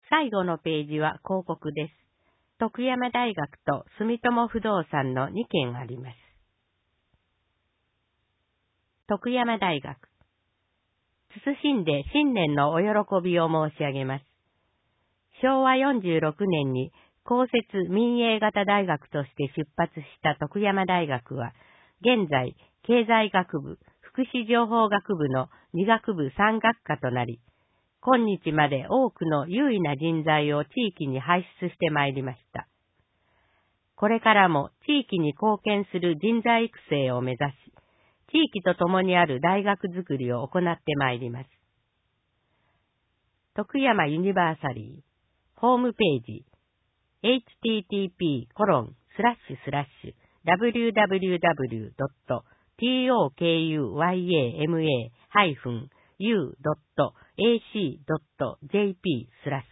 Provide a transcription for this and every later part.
最後のページは広告です。徳山大学と住友不動産の2件あります。徳山大学。謹んで新年のお喜びを申し上げます。昭和46年に公設民営型大学として出発した徳山大学は、現在、経済学部、福祉情報学部の2学部3学科となり、今日まで多くの優位な人材を地域に輩出してまいりました。これからも地域に貢献する人材育成を目指し、地域と共にある大学づくりを行ってまいります。徳山ユニバーサリー、ホームページ、http://www.tokuyama-u.ac.jp/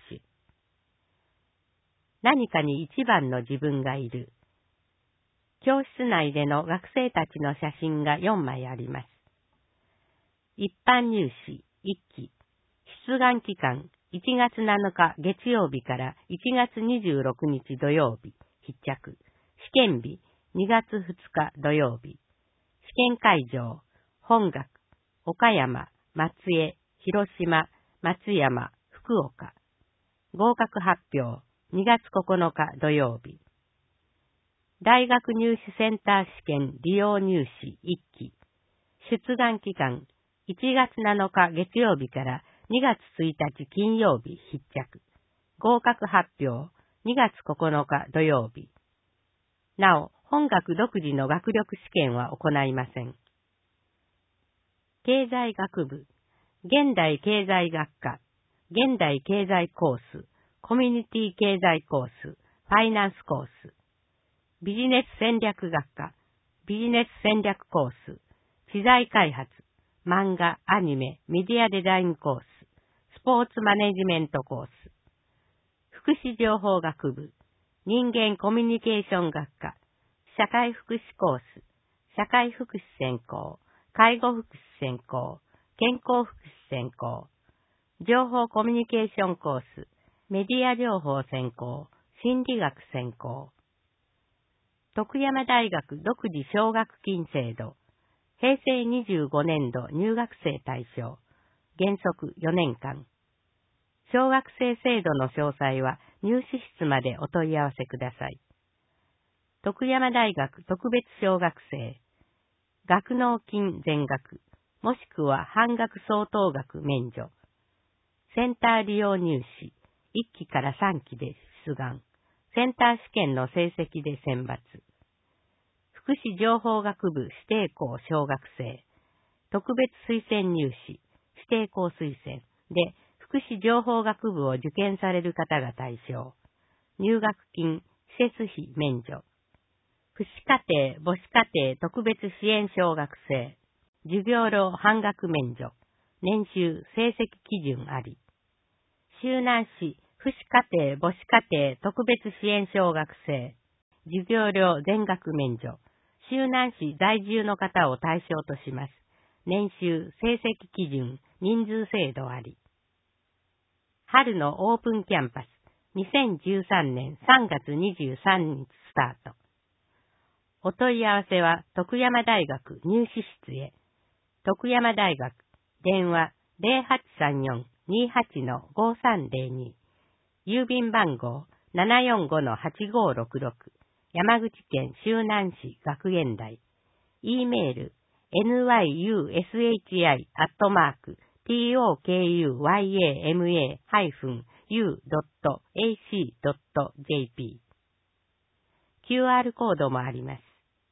何かに一番の自分がいる。教室内での学生たちの写真が4枚あります。一般入試1期、出願期間1月7日月曜日から1月26日土曜日、必着。試験日2月2日土曜日。試験会場、本学、岡山、松江、広島、松山、福岡。合格発表、2月9日土曜日。大学入試センター試験利用入試1期。出願期間、1月7日月曜日から2月1日金曜日必着。合格発表、2月9日土曜日。なお、本学独自の学力試験は行いません。経済学部、現代経済学科、現代経済コース、コミュニティ経済コース、ファイナンスコース。ビジネス戦略学科、ビジネス戦略コース、知財開発、漫画、アニメ、メディアデザインコース、スポーツマネジメントコース。福祉情報学部、人間コミュニケーション学科、社会福祉コース、社会福祉専攻、介護福祉専攻、健康福祉専攻、情報コミュニケーションコース、メディア情報専攻、心理学専攻。徳山大学独自奨学金制度、平成25年度入学生対象、原則4年間。奨学生制度の詳細は入試室までお問い合わせください。徳山大学特別奨学生、学納金全額、もしくは半額相当額免除。センター利用入試、1期から3期で出願。センター試験の成績で選抜。福祉情報学部指定校奨学生、特別推薦入試、指定校推薦で福祉情報学部を受験される方が対象。入学金、施設費免除。父子家庭、母子家庭特別支援奨学生、授業料半額免除。年収、成績基準あり。周南市、父子家庭、母子家庭特別支援奨学生、授業料全額免除。周南市在住の方を対象とします。年収、成績基準、人数制度あり。春のオープンキャンパス、2013年3月23日スタート。お問い合わせは徳山大学入試室へ。徳山大学、電話 0834-28-5302。郵便番号 745-8566。山口県周南市学園大。E メール nyushi@tokuyama-u.ac.jp。 QR コードもあります。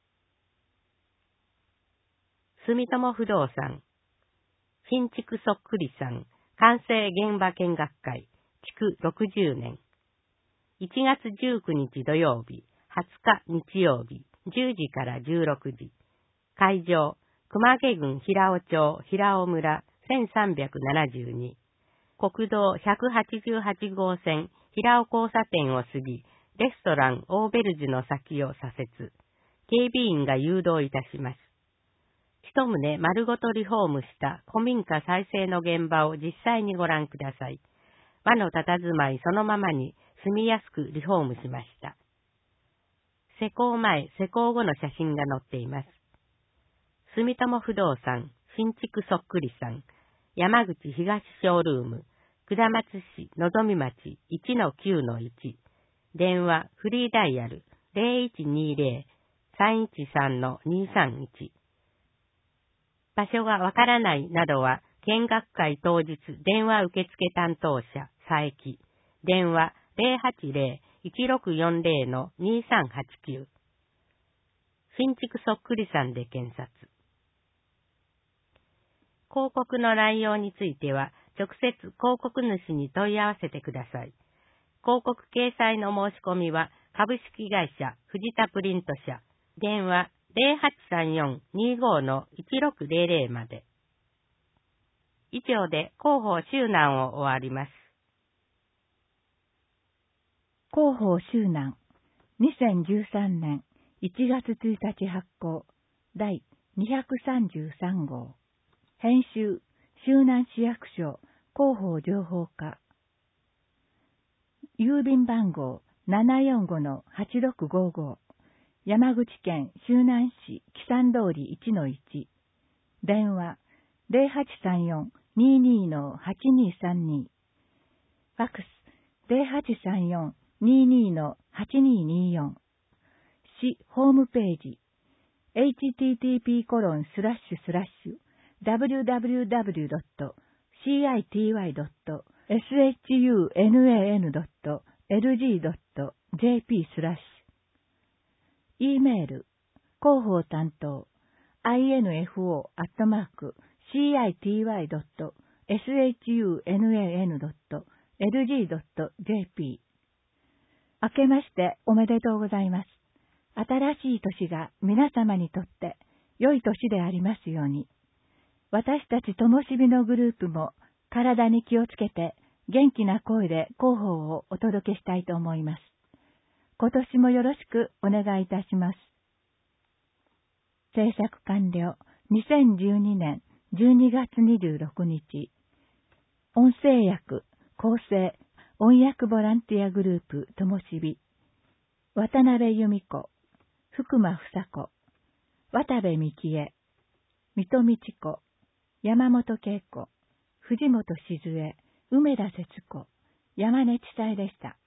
住友不動産、新築そっくりさん、完成現場見学会、築60年。1月19日土曜日、20日日曜日、10時から16時。会場、熊毛郡平尾町平尾村1372。国道188号線平尾交差点を過ぎ、レストランオーベルジュの先を左折。警備員が誘導いたします。一棟丸ごとリフォームした古民家再生の現場を実際にご覧ください。 和の佇まいそのままに住みやすくリフォームしました。施工前、施工後の写真が載っています。住友不動産、新築そっくりさん、山口東ショールーム、下松市のぞみ町 1-9-1、電話フリーダイヤル 0120-313-231。場所がわからないなどは、見学会当日電話受付担当者、佐伯、電話 080-1640-2389。新築そっくりさんで検索。広告の内容については、直接広告主に問い合わせてください。広告掲載の申し込みは、株式会社藤田プリント社、電話 0834-25-1600 まで。以上で広報周南を終わります。 広報周南、2013年1月1日発行、第233号。編集、周南市役所広報情報課。郵便番号 745-8655。山口県周南市木山通り 1-1。電話 0834-22-8232。ファックス 0834-22-8224。市ホームページ http://www.city.shunnan.lg.jp/ E メール、広報担当、info@city.shunnan.lg.jp。 明けましておめでとうございます。新しい年が皆様にとって良い年でありますように。私たちともしびのグループも体に気をつけて元気な声で広報をお届けしたいと思います。今年もよろしくお願いいたします。制作完了。2012年12月26日。音声訳、構成、音訳ボランティアグループともしび。渡辺由美子、福間房子、渡部美希恵、水戸道子、山本恵子、藤本静江、梅田節子、山根千歳でした。